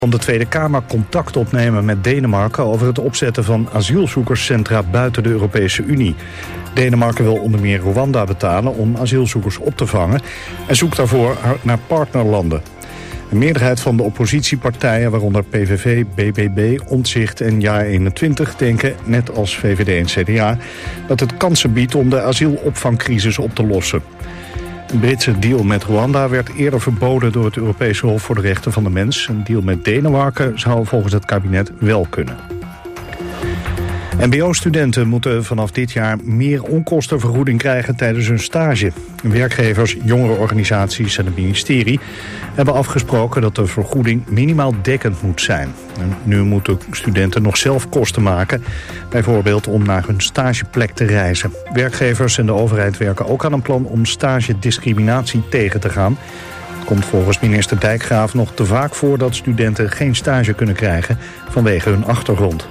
Van de Tweede Kamer contact opnemen met Denemarken over het opzetten van asielzoekerscentra buiten de Europese Unie. Denemarken wil onder meer Rwanda betalen om asielzoekers op te vangen en zoekt daarvoor naar partnerlanden. Een meerderheid van de oppositiepartijen, waaronder PVV, BBB, Omtzigt en JA21, denken, net als VVD en CDA, dat het kansen biedt om de asielopvangcrisis op te lossen. Een Britse deal met Rwanda werd eerder verboden door het Europese Hof voor de Rechten van de Mens. Een deal met Denemarken zou volgens het kabinet wel kunnen. MBO-studenten moeten vanaf dit jaar meer onkostenvergoeding krijgen tijdens hun stage. Werkgevers, jongerenorganisaties en het ministerie hebben afgesproken dat de vergoeding minimaal dekkend moet zijn. En nu moeten studenten nog zelf kosten maken, bijvoorbeeld om naar hun stageplek te reizen. Werkgevers en de overheid werken ook aan een plan om stagediscriminatie tegen te gaan. Het komt volgens minister Dijkgraaf nog te vaak voor dat studenten geen stage kunnen krijgen vanwege hun achtergrond.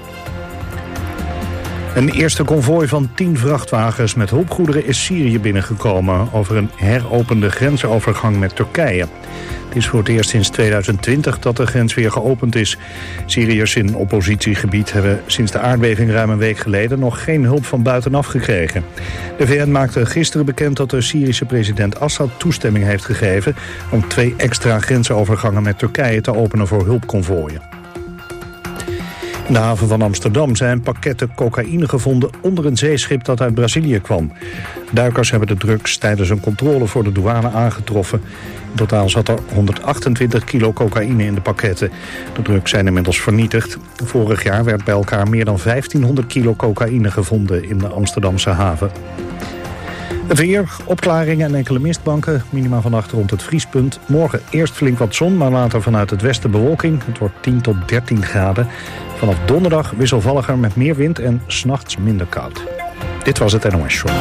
Een eerste konvooi van 10 vrachtwagens met hulpgoederen is Syrië binnengekomen over een heropende grensovergang met Turkije. Het is voor het eerst sinds 2020 dat de grens weer geopend is. Syriërs in oppositiegebied hebben sinds de aardbeving ruim een week geleden nog geen hulp van buitenaf gekregen. De VN maakte gisteren bekend dat de Syrische president Assad toestemming heeft gegeven om 2 extra grensovergangen met Turkije te openen voor hulpkonvooien. In de haven van Amsterdam zijn pakketten cocaïne gevonden onder een zeeschip dat uit Brazilië kwam. Duikers hebben de drugs tijdens een controle voor de douane aangetroffen. In totaal zat er 128 kilo cocaïne in de pakketten. De drugs zijn inmiddels vernietigd. Vorig jaar werd bij elkaar meer dan 1500 kilo cocaïne gevonden in de Amsterdamse haven. Het weer, opklaringen en enkele mistbanken. Minima vannacht rond het vriespunt. Morgen eerst flink wat zon, maar later vanuit het westen bewolking. Het wordt 10 tot 13 graden. Vanaf donderdag wisselvalliger met meer wind en 's nachts minder koud. Dit was het NOS Show.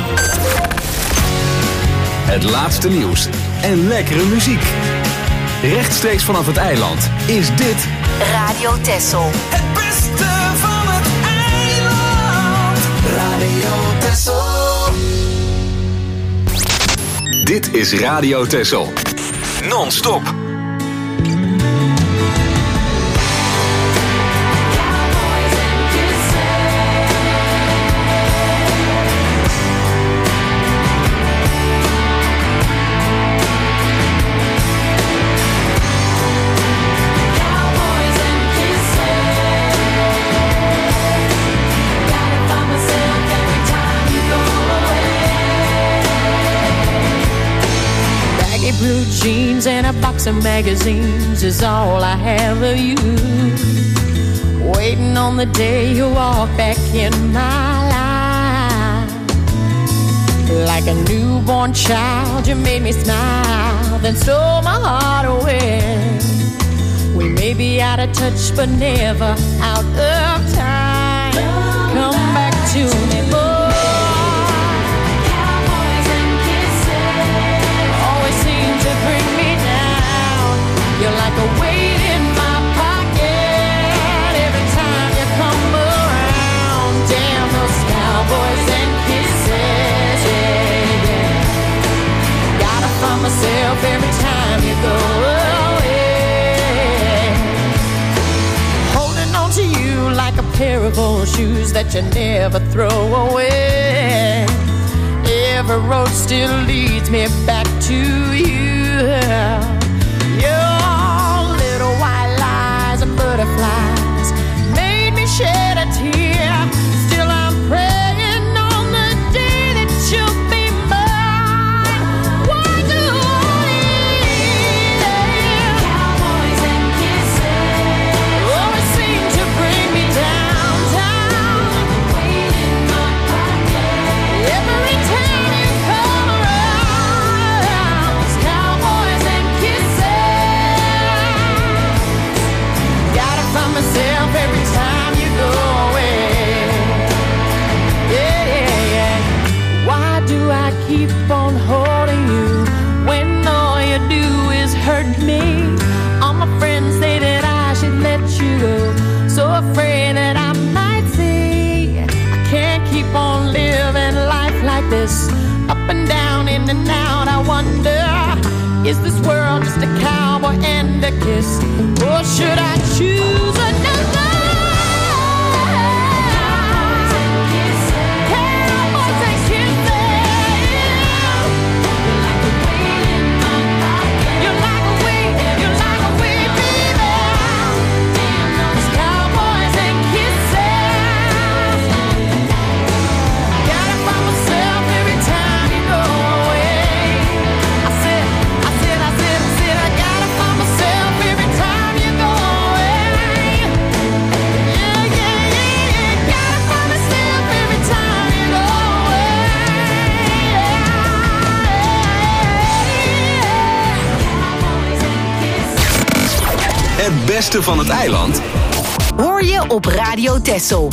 Het laatste nieuws en lekkere muziek. Rechtstreeks vanaf het eiland is dit Radio Texel. Het beste van het eiland. Radio Texel. Dit is Radio Texel. Non-stop. Blue jeans and a box of magazines is all I have of you. Waiting on the day you walk back in my life. Like a newborn child, you made me smile, then stole my heart away. We may be out of touch, but never out of time. Come back to me, boy. You're like a weight in my pocket every time you come around. Damn those cowboys and kisses, yeah, yeah. Gotta find myself every time you go away. Holding on to you like a pair of old shoes that you never throw away. Every road still leads me back to you. Butterflies made me shed a tear. Still I'm praying on the day that you'll be mine. Why do I need cowboys and kisses? Always seem to bring me downtown. Weight in my pocket every time you come around. Cowboys and kisses. Find myself every time you go away. Yeah, yeah, yeah. Why do I keep on holding you when all you do is hurt me? All my friends say that I should let you go, so afraid that I might say I can't keep on living life like this, up and down, in and out. I wonder, is this world just a cowboy and a kiss, or should I choose beste van het eiland hoor je op Radio Texel.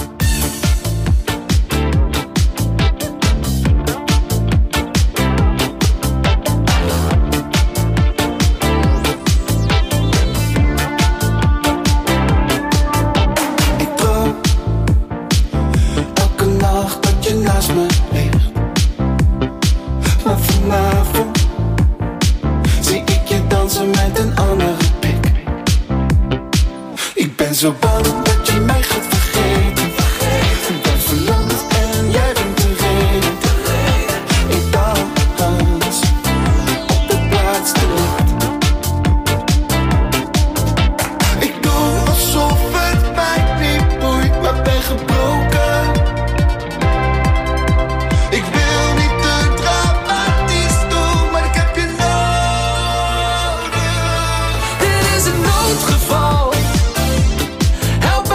Zo bang dat je mij gaat vergeten. Ik ben verlamd en jij bent de reden. Ik dans op de plaats te laat. Ik doe alsof het mij niet boeit, maar ben gebroken. Ik wil niet te dramatisch doen, maar ik heb je nodig. Dit is een noodgeval. Help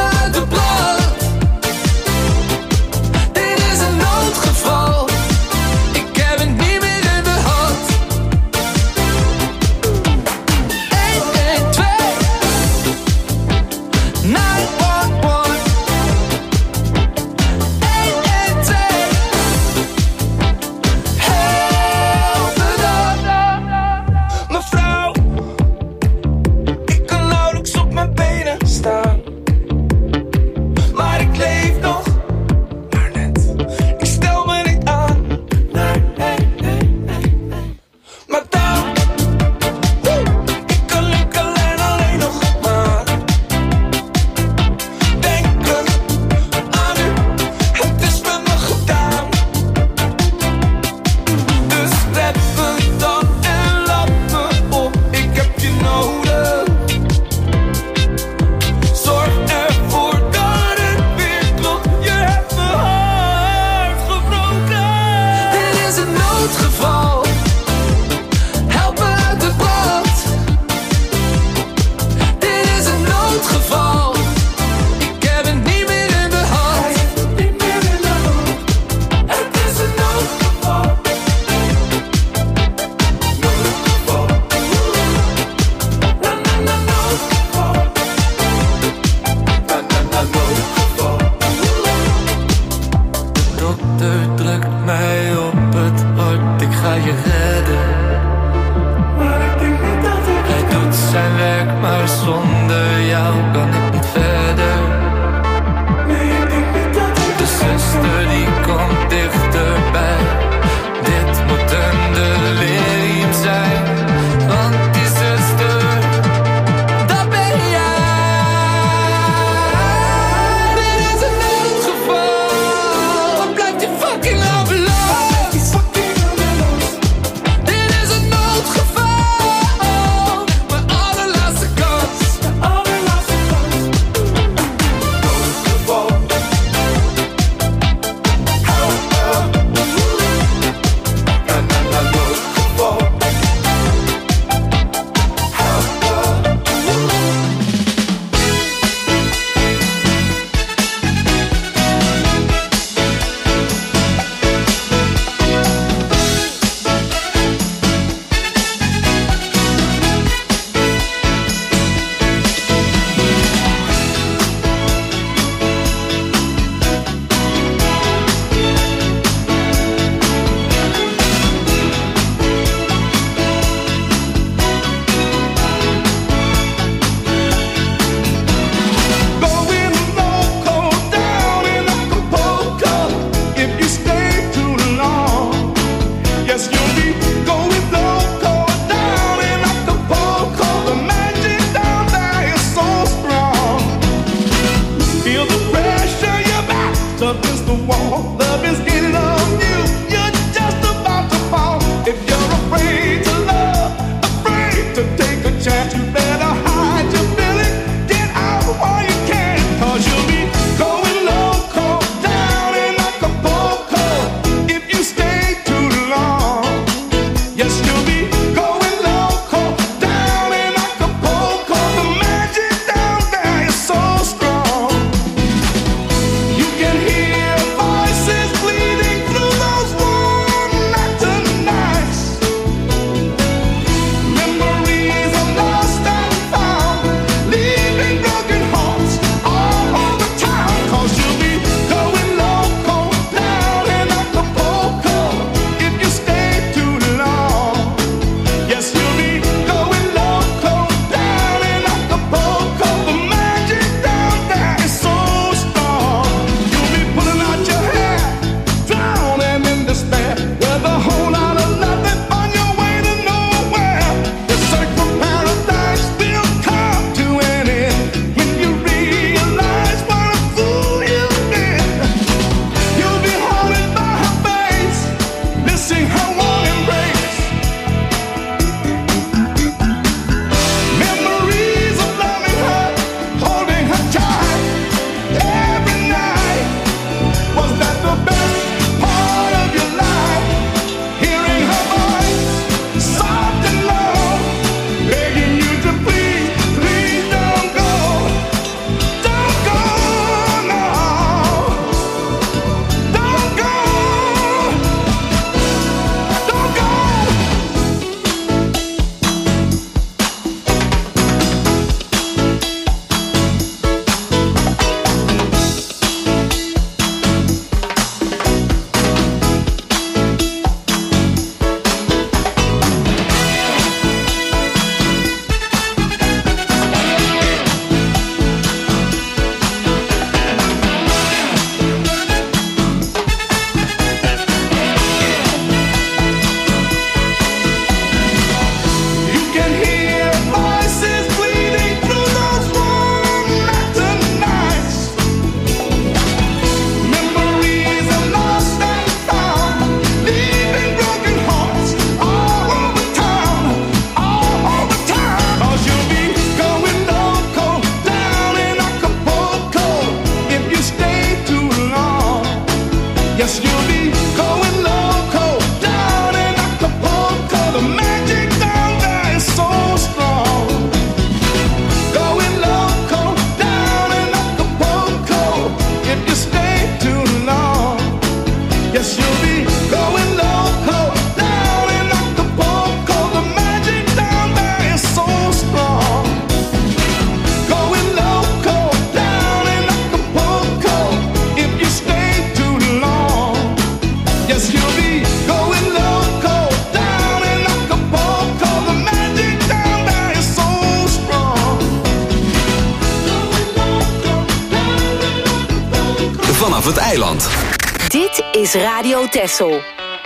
Yes, you'll be going loco down in Acapulco. The magic down there is so strong. Going loco down in Acapulco. If you stay too long, yes, you'll be going loco down in Acapulco. The magic down there is so strong. Going loco down in Acapulco. If you stay too long, yes, you'll be going loco down in Acapulco. The magic down there is so strong. Going loco down in Acapulco. Vanaf het eiland. Dit is Radio Texel.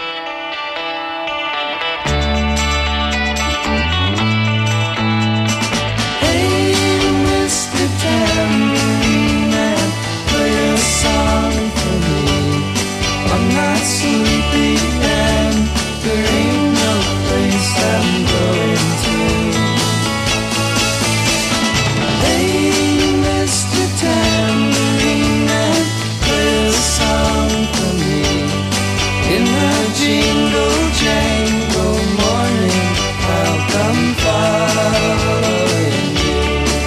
Hey, Mr. Tambourine Man, play a song for me. I'm not sleepy and there ain't no place I'm going to. Hey, Mr. Tambourine Man, play a song for me. In the jingle jangle morning, I'll come following you.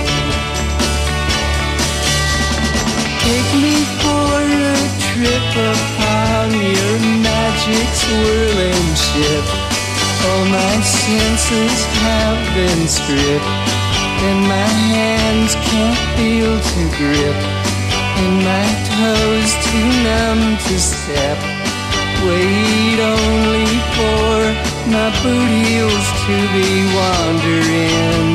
Take me for a trip upon your magic swirling ship. All my senses have been stripped, and my hands can't feel to grip, and my toes too numb to step. Wait only for my boot heels to be wandering.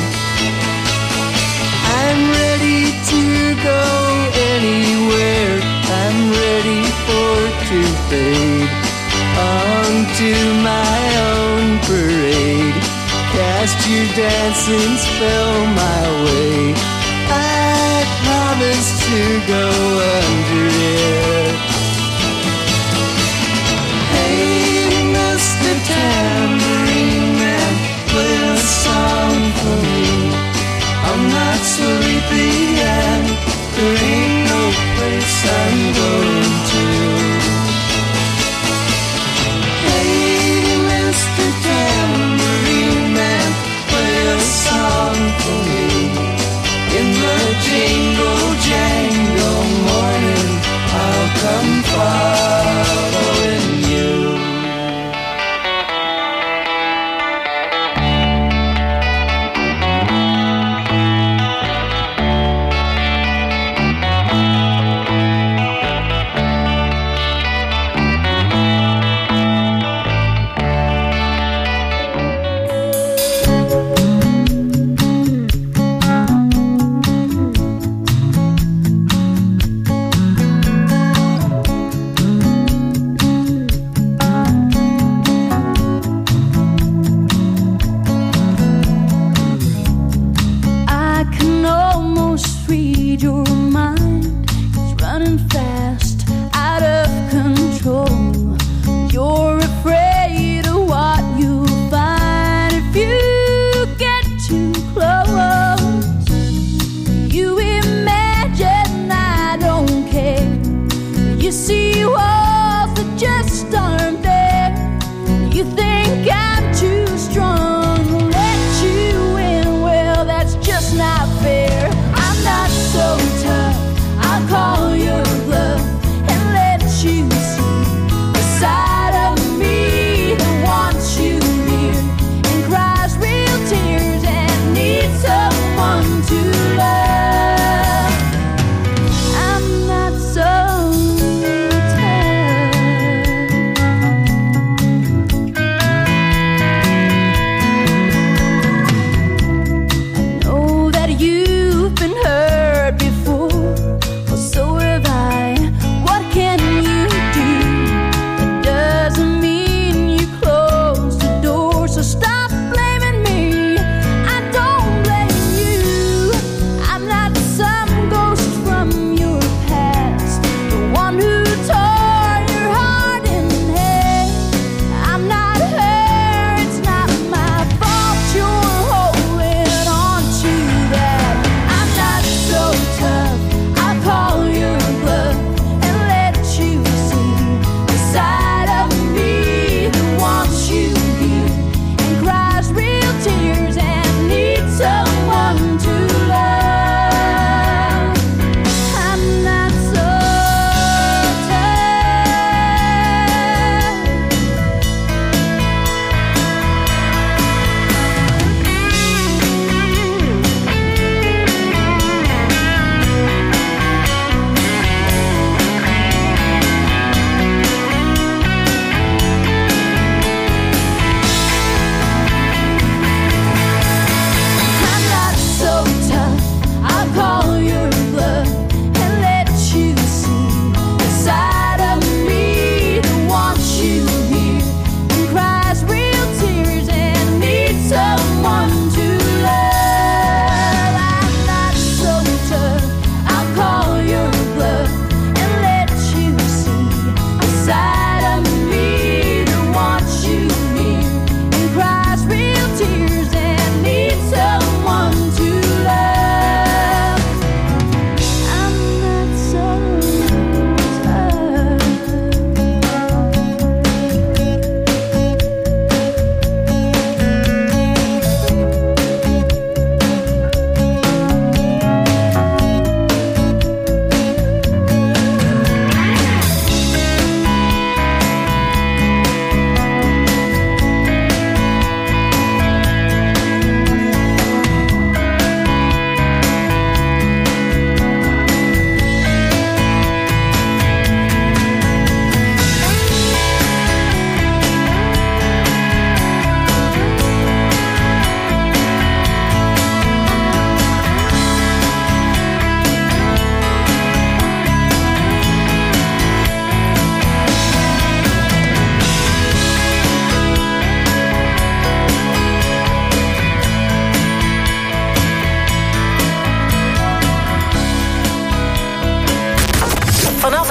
I'm ready to go anywhere. I'm ready for to fade onto my own parade. Cast your dancing spell my way. I promise to go under it. Hey, Mr. Tambourine Man, play a song for me. I'm not sleepy and there ain't no place I'm going to. Hey, Mr. Tambourine Man, play a song for me. In the jingle jangle morning, I'll come following you. I can almost read your mind. It's running fast, out of control. You're afraid of what you'll find if you get too close. You imagine I don't care. You see walls that just aren't there. You think I'm too strong to let you in. Well, that's just not fair. I'm not so tough.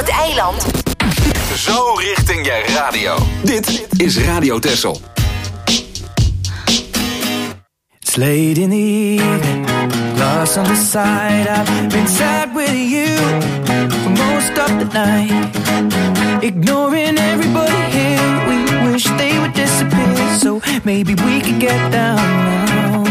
het eiland. Zo richting je radio. Dit is Radio Texel. It's late in the evening, lost on the side. I've been sad with you for most of the night, ignoring everybody here. We wish they would disappear, so maybe we could get down now.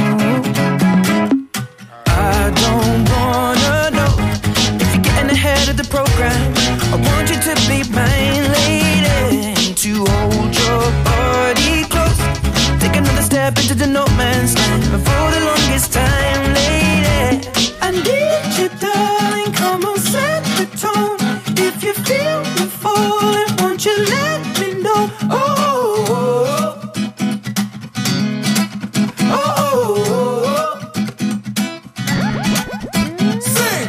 I don't wanna know if you're getting ahead of the program. I want you to be mine, lady, to hold your body close. Take another step into the no man's land. For the longest time, lady, I need you, darling. Come on, set the tone. If you feel me falling, won't you let me know? Oh, oh, oh, oh, oh. Sing.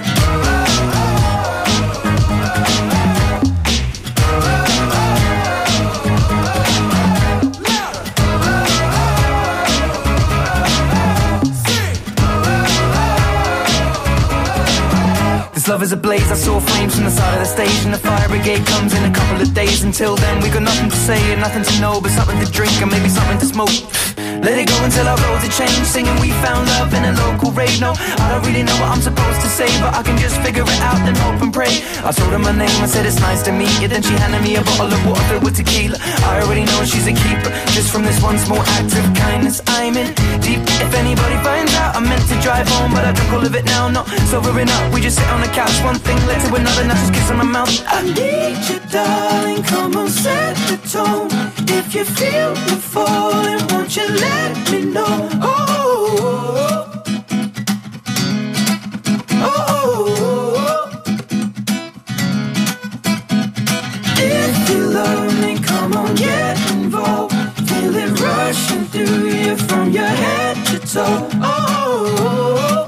This love is ablaze, I saw flames from the side of the stage, and the fire brigade comes in a couple of days. Until then we got nothing to say and nothing to know, but something to drink and maybe something to smoke. Let it go until our roads are changed, singing we found love in a local rave. No, I don't really know what I'm supposed to say, but I can just figure it out and hope and pray. I told her my name, I said it's nice to meet you. Then she handed me a bottle of water filled with tequila. I already know she's a keeper, just from this one small act of kindness. I'm in deep, if anybody finds out. I meant to drive home, but I drunk all of it now. Not sobering up, we just sit on the couch. One thing led to another, now just kiss on my mouth. I need you, darling, come on, set the tone. If you feel me falling, won't you let me know? Oh, oh, oh, oh, oh. If you love me, come on, get involved. Feel it rushing through you from your head to toe. Oh, oh, oh.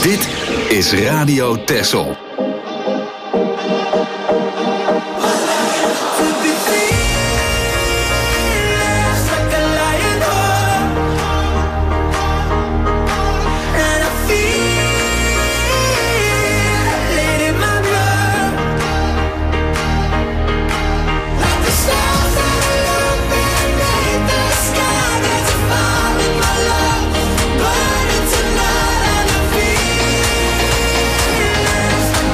Dit is Radio Texel. Burning tonight and I feel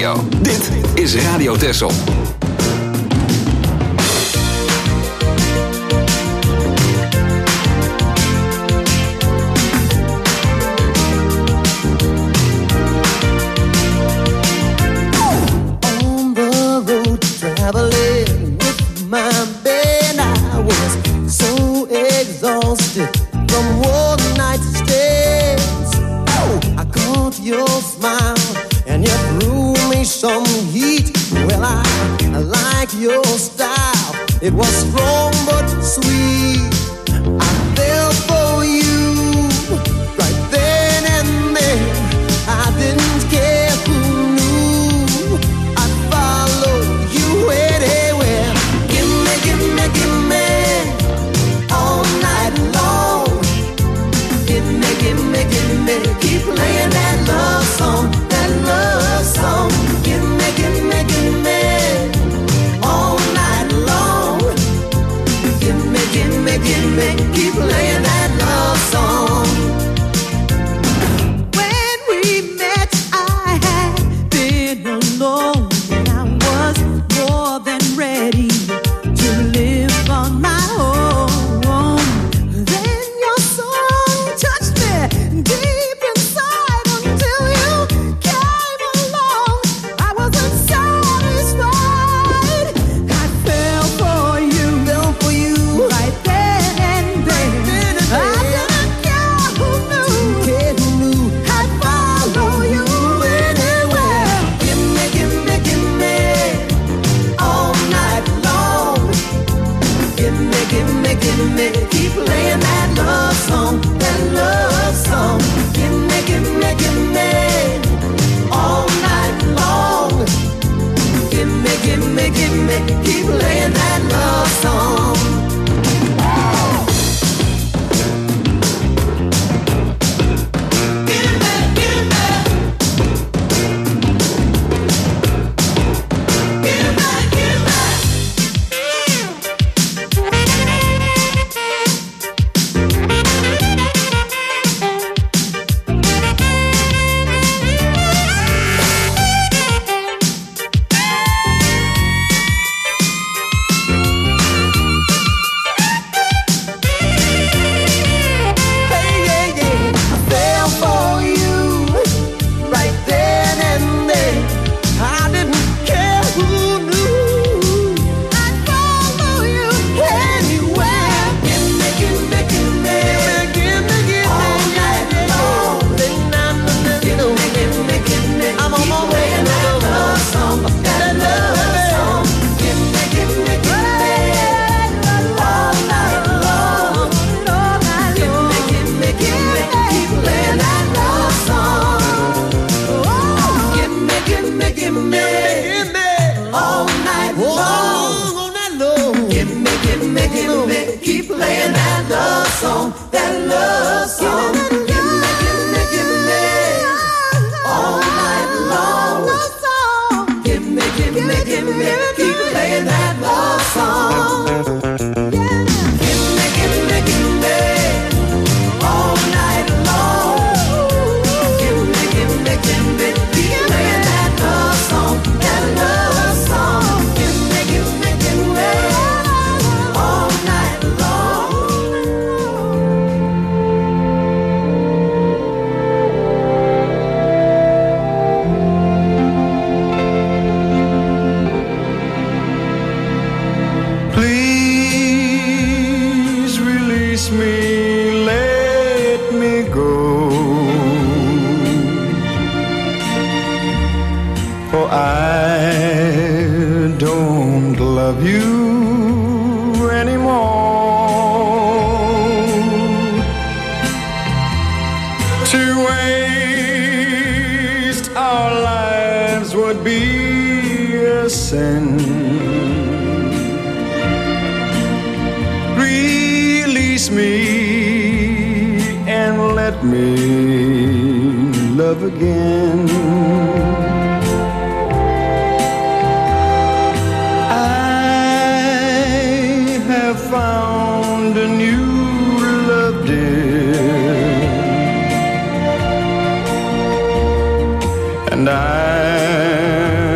radio. Dit is Radio Texel. On the road traveling with my band, I was so exhausted from one night's stays. Oh, I caught your smile and you threw me some heat. Well, I like your style. It was strong but sweet. I fell for you right then and there. I didn't care who knew. I'd follow you anywhere. Give me all night long. Give me, keep playing that love song, that love song. Give me all night long. Give me, keep playing that love song. When we met, I had been alone, and I was more than ready to live on my own. Then your song touched me deep inside until you came along. I wasn't satisfied. I fell for you right then and there. I didn't care who knew. I'd follow you anywhere. Give me all night long. Give me, keep playing that love song, that love song. Give me all night long. Give me, keep playing that love song. Keep playing that love song, that love song. Give me all night long. Give me, keep playing that love song. Give me all night long. Give me, keep playing that love song, that love song. Give me all night long. Please release me, let me go, for I don't love you anymore. To waste our lives would be a sin. Release me and let me love again. I have found a new love, dear, and I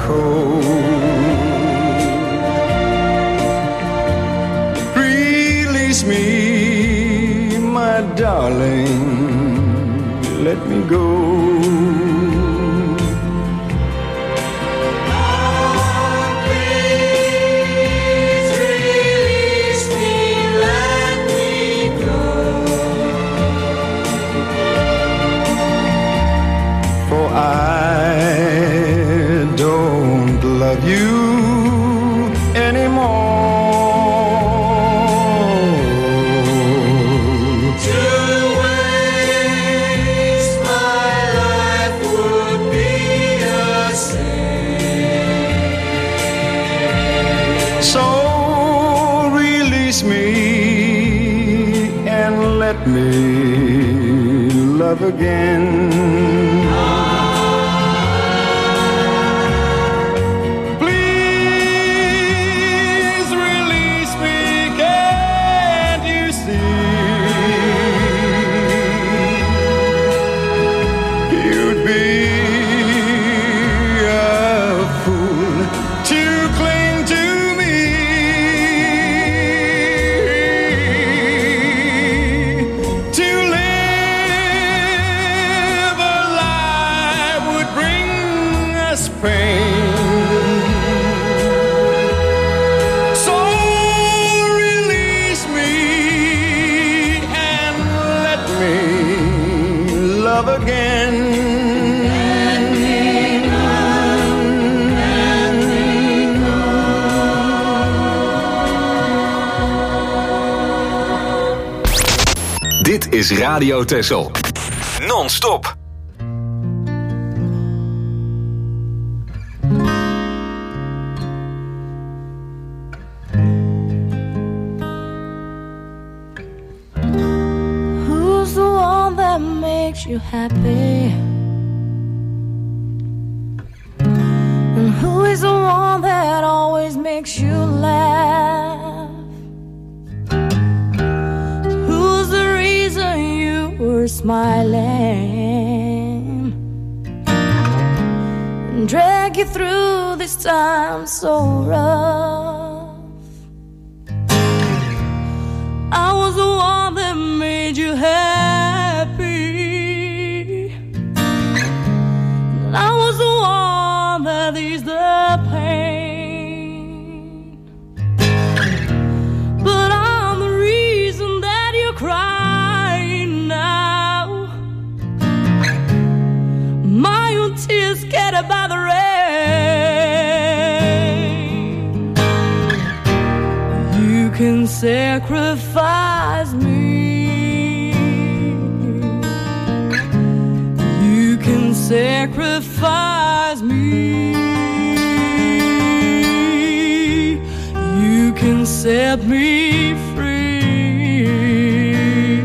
cold. Release me, my darling, let me go. You anymore. To waste my life would be a sin. So release me and let me love again. Dit is Radio Texel. Non-stop. Who's the one that makes you happy? And who is the one that always makes you laugh? Who's the reason you were smiling and drag you through this time so rough? I was the one that made you happy, and I was the one that eased the pain. But I'm the reason that you're crying now. My own tears scattered by the rain. You can sacrifice me. You can sacrifice me. You can set me free.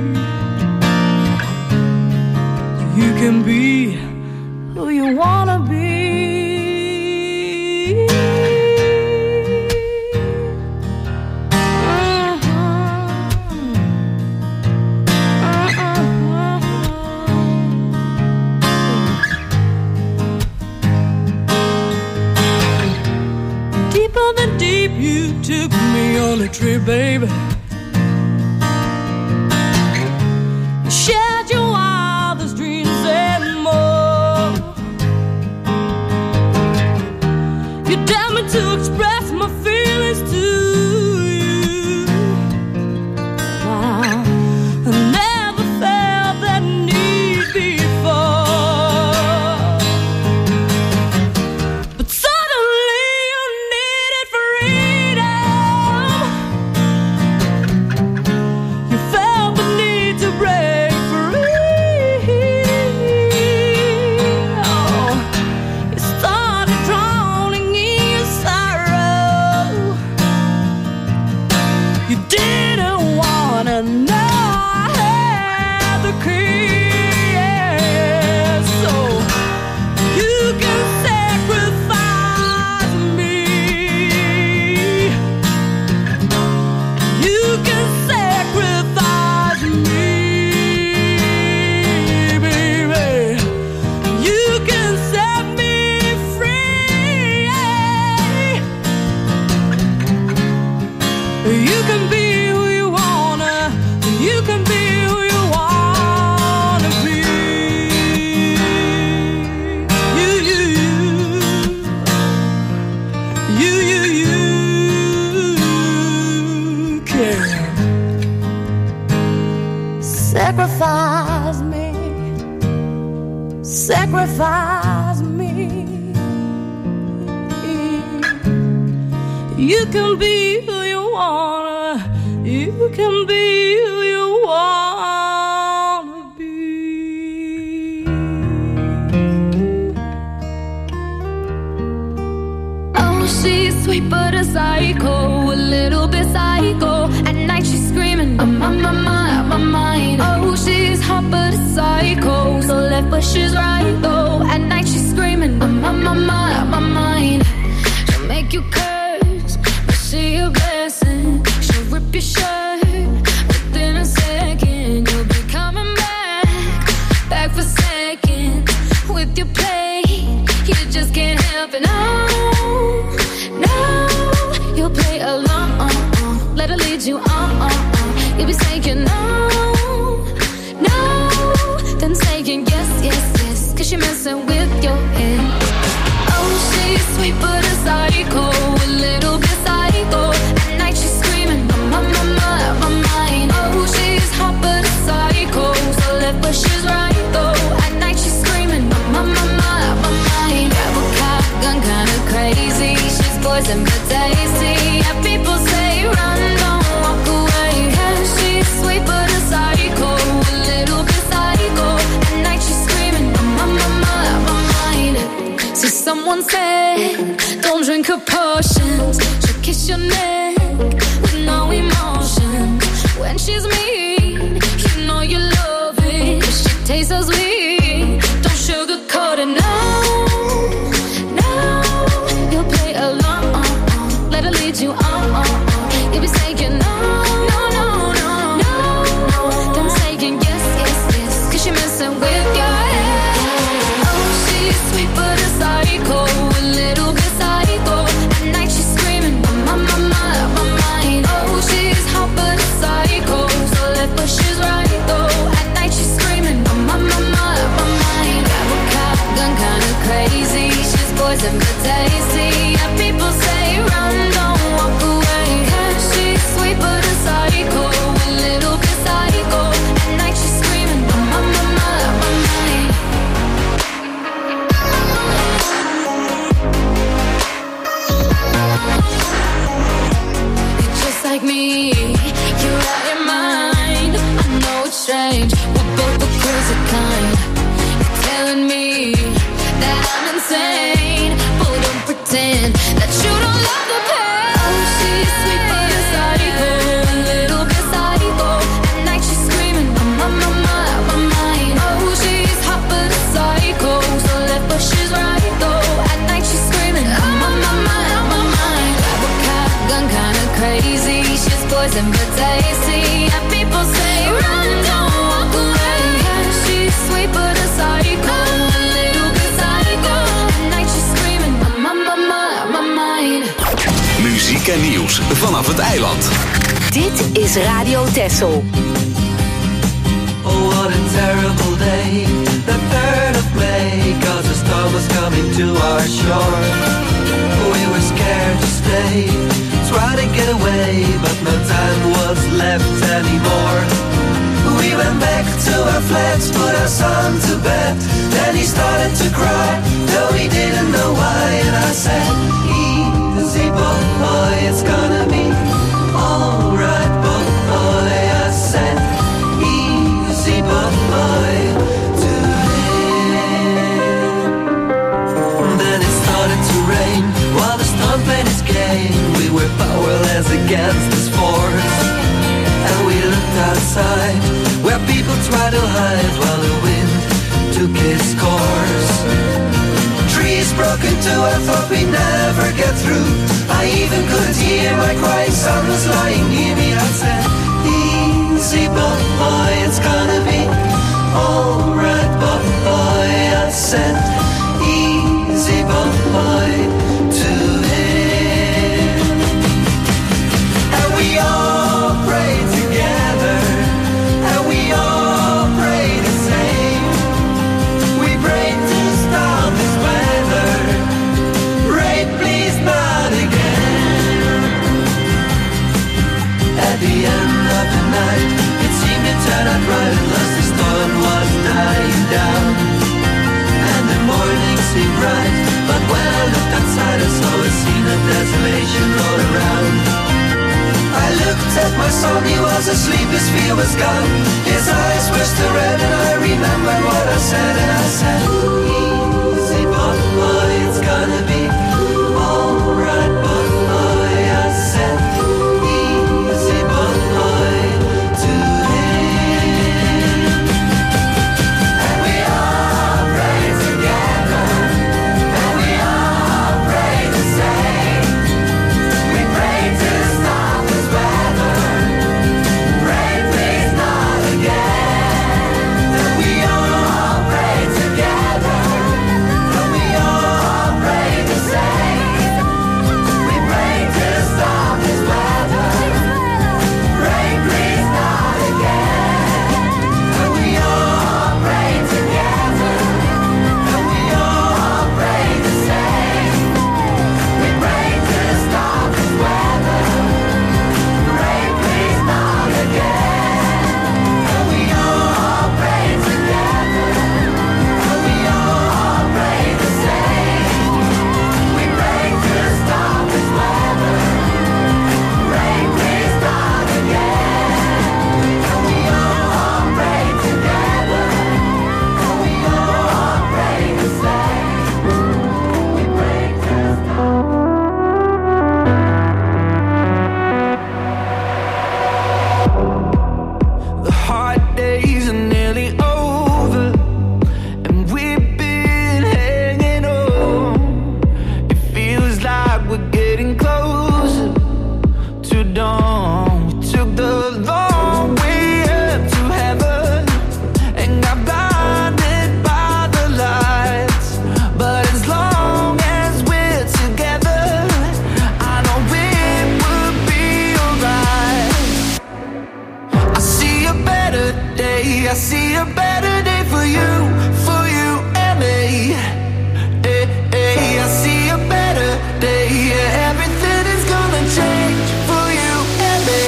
You can be who you wanna be. Deeper than deep, you took me on a trip, baby. You shared your wildest dreams and more. You dared me to express my feelings to you. Wow, I never felt that need before. But suddenly you needed freedom. You felt the need to break free. Oh, you started drowning in your sorrow. You can be who you wanna. You can be who you wanna be. You can sacrifice me. Sacrifice me. You can be who you wanna. You can be who you wanna be. Oh, she's sweet but a psycho, a little bit psycho. At night she's screaming, I'm on my mind. Oh, she's hot but a psycho, so left but she's right though. At night she's screaming, I'm on my mind. She'll make you curse, but she a blessing. She'll rip your shirt within a second. You'll be coming back for seconds with your play. You just can't help it. No, you'll play along. Let her lead you on. You'll be saying no, then saying yes, 'cause you're messing with your head. Oh, she's sweet but a psycho, a little bit psycho. At night she's screaming, I'm on my mind. Oh, she's hot but a psycho, so left but she's right though. At night she's screaming, I'm on my mind. Grab a cop gun, kinda crazy. She's poison but tasty. Yeah, people say run, don't walk away. Yeah, she's sweet but a psycho, a little bit psycho. At night she's screaming, I'm on my mind. See, someone said, don't drink her potions. She'll kiss your neck with no emotion. When she's mean, you know you love it. She tastes so sweet, don't sugarcoat it. No, you'll play along. Let her lead you on. You'll be saying no, then saying yes, 'cause you're messing with your head. Oh, she's sweet but a psycho, a little bit psycho. At night she's screaming, I'm on my mind. Oh, she's hot but a psycho, so left but she's right though. At night she's screaming, I'm on my mind. Grab a cop gun, kinda crazy. She's poison but tasty. Yeah, people say run, don't walk away. Yeah, she's sweet but a psycho, a little bit psycho. At night she's screaming, I'm on my mind. You're just like me, you're out of your mind. I know it's strange, we're both the crazy kind. You're telling me that I'm insane, but don't pretend that you don't love the pain. Oh, she's sweet but a psycho, a little bit psycho. At night she's screaming, I'm on my mind. Oh, she's hot but a psycho, so left but she's right though. At night she's screaming, I'm on my mind. Grab a cop gun, kinda crazy. She's poison but tasty. Yeah, people say run, don't walk away. Yeah, she's sweet but a psycho, a little bit psycho. At night she's screaming, I'm on my mind. Muziek en nieuws vanaf het eiland. Dit is Radio Texel. Oh, what a terrible day, the 3rd of May, 'cause the storm was coming to our shore. We were scared to stay, try to get away, but no time was left anymore. We went back to our flats, put our son to bed. Then he started to cry, though he didn't know why. And I said, easy boy, it's gonna be alright boy. I said, easy boy, today. Then it started to rain, while the storm played its game. We were powerless against this force, and we looked outside, where people tried to hide while the wind took its course. Trees broke into, I thought we'd never get through. I even could hear my crying son was lying near me. I said, easy boy, it's gonna be alright boy. I said, easy boy, to him. And we all his feel was gone. His eyes were still red and I remembered what I said. And I said, easy boy, it's gonna be alright boy. I said, easy boy to him. And we all pray together, and we all pray the same. We pray to stop this weather. Pray please not again. And we all pray together, and we all pray the same. We pray to stop this weather. Pray please not again. And we all pray together, and we all pray the same. We pray to stop this weather. Pray please not again. And we all pray together, and we all pray the same. We pray to stop this weather. Pray please not again. And we all pray together, and we all pray the same. We pray to The hard days are nearly over, and we've been hanging on. It feels like we're getting closer to dawn. We took the long way up to heaven and got blinded by the lights. But as long as we're together, I know it will be alright. I see a better day, I see a better day for you and me. I see a better day, yeah, everything is gonna change for you and me.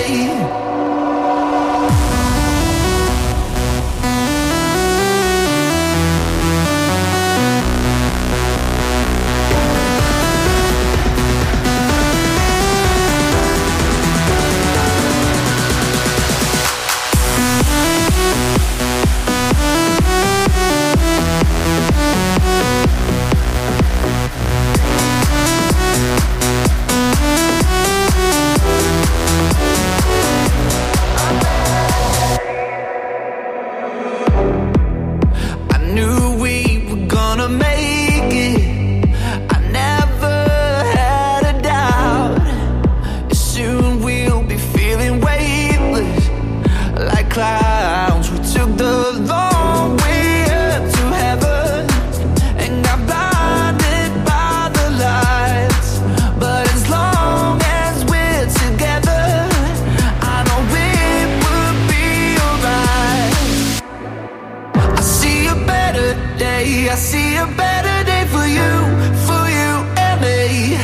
I knew we were gonna make it. I never had a doubt. Soon we'll be feeling weightless like clouds. We took the long way up to heaven and got blinded by the lights. But as long as we're together, I know it will be alright. I see a better day, I see a better day for you and me.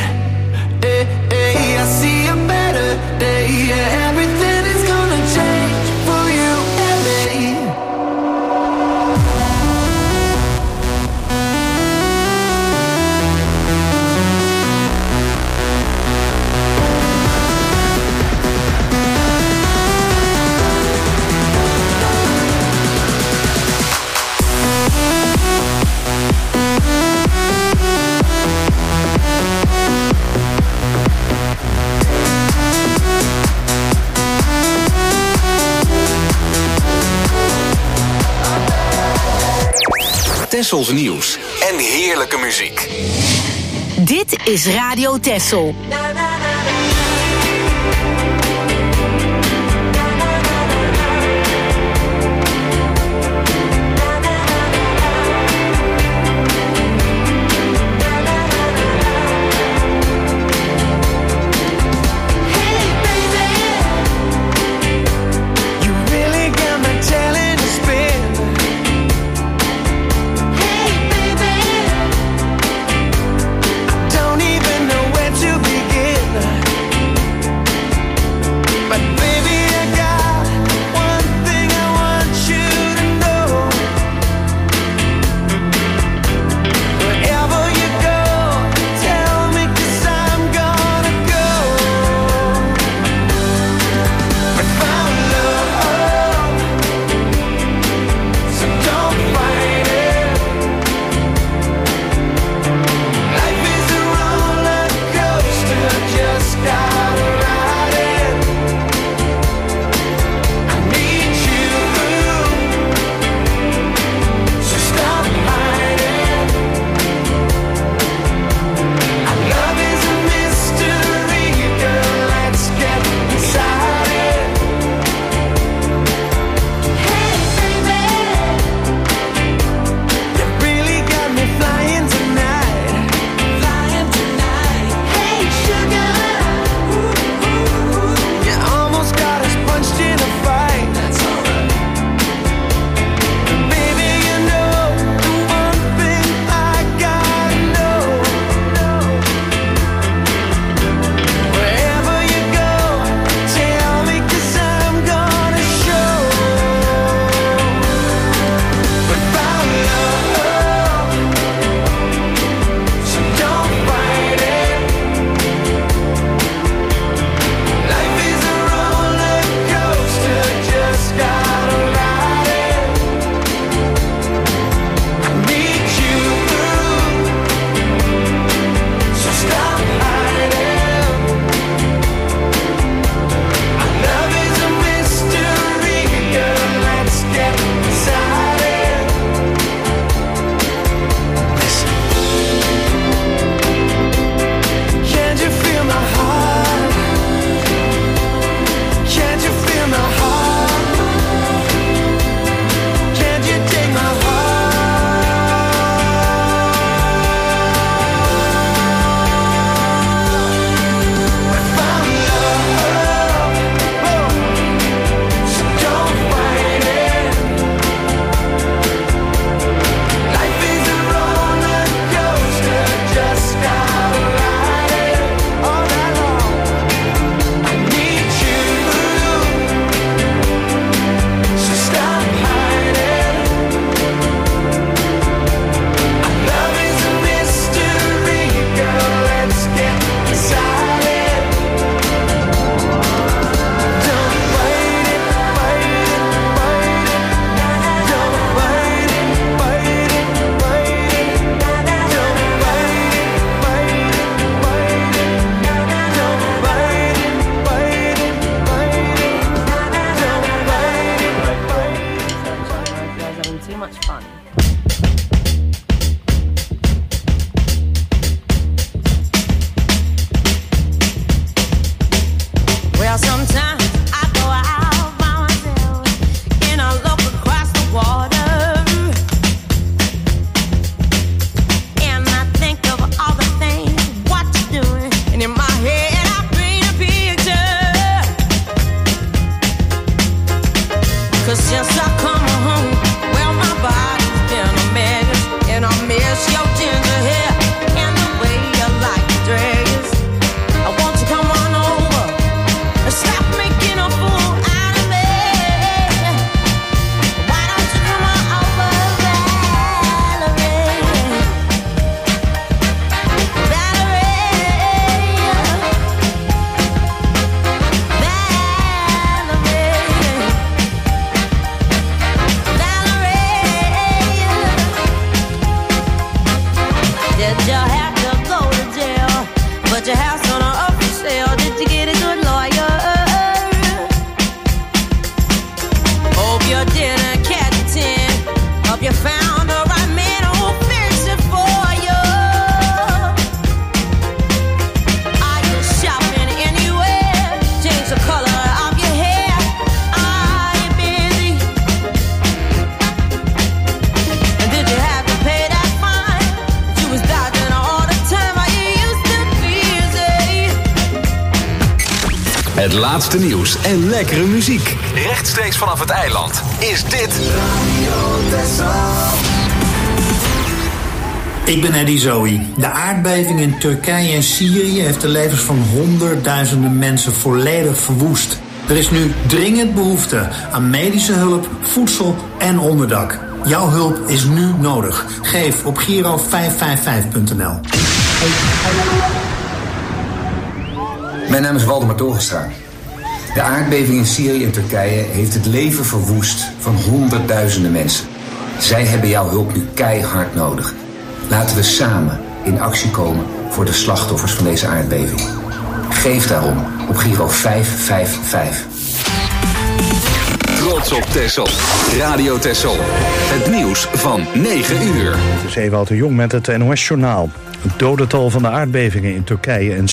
I see a better day, yeah, everything is gonna change for you and me. Tessels nieuws en heerlijke muziek. Dit is Radio Tessel. Don't even know where to begin. your house on a up for sale? Did you get a good lawyer? Hope you didn't catch a 10. Hope you found the right man who'll fix it for you. Are you shopping anywhere? Change the color of your hair. Are you busy? And did you have to pay that fine? You was dodging all the time. Are you used to busy? Het laatste nieuws en lekkere muziek. Rechtstreeks vanaf het eiland is dit Ik ben Eddie Zoe. De aardbeving in Turkije en Syrië heeft de levens van honderdduizenden mensen volledig verwoest. Er is nu dringend behoefte aan medische hulp, voedsel en onderdak. Jouw hulp is nu nodig. Geef op Giro555.nl. Mijn naam is Waldemar Torenstra. De aardbeving in Syrië en Turkije heeft het leven verwoest van honderdduizenden mensen. Zij hebben jouw hulp nu keihard nodig. Laten we samen in actie komen voor de slachtoffers van deze aardbeving. Geef daarom op Giro 555. Trots op Texel. Radio Texel. Het nieuws van 9 uur. Het is Ewout de Jong met het NOS-journaal. Het dodental van de aardbevingen in Turkije en